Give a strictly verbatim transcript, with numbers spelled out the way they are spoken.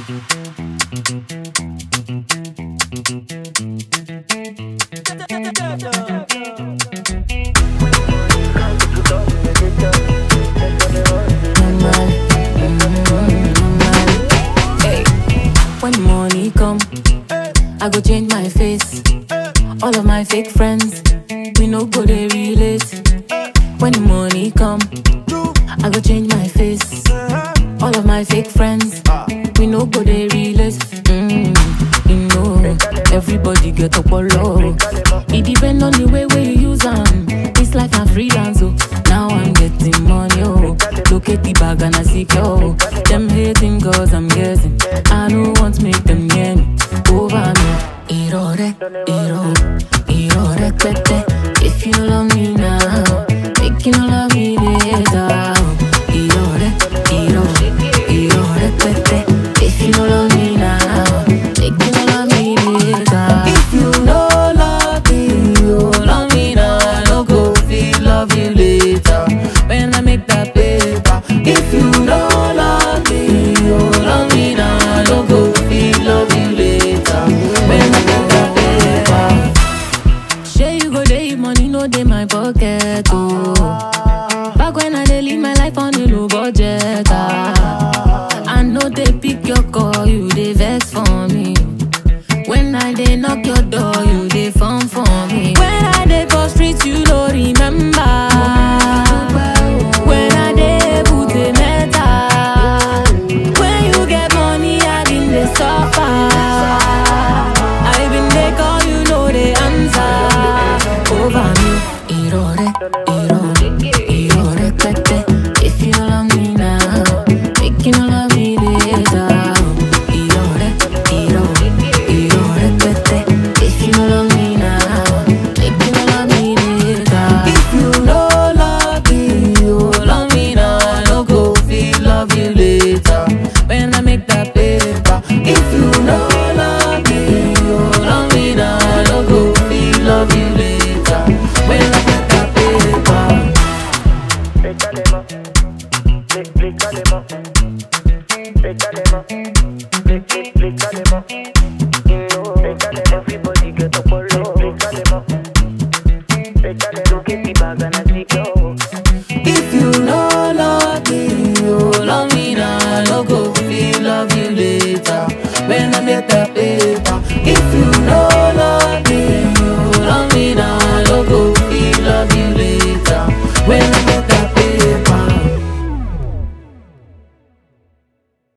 When money come, I go change my face. All of my fake friends, we no go they relate. When the money come, I go change my face. All of my fake friends, we no go they relate. Mm, you know, everybody get up on low. It depend on the way where you use them. It's like I'm freelance, oh. Now I'm getting money, oh. Look at the bag and I see, oh. Them hating cause I'm guessing. I don't want to make them near me. Over me. Irore, iro, irore, pete. If you don't love me now, make you don't love me later. Irore, iro, irore, pete. If you don't love me now, make you don't love me later. If you don't love me, you love me now. I don't go feel love you later. When I make that paper. If you don't love me, you love me now. I don't go feel love you later. When I make that paper. Say you go day, money no dey my pocket, oh. Back when I dey live my life on a low budget, ah. I know they pick your call, you dey vex for me. When I dey knock your door, you dey phone for me. When I dey for street, you don't remember. When I dey put a metal. When you get money, I been dey suffer. I been dey call, you know the answer. Over me, irore, irore, irore, pete. If you don't love me now, make you don't love me later. Irore, irore, irore, pete. If you don't love me now, make you don't love me later. If you don't love me, you love me now. I don't go feel love you later. When I make that paper. If you don't love me, you love me now. I don't go feel love you later. When I make that paper. Pétalema, pétalema, pétalema.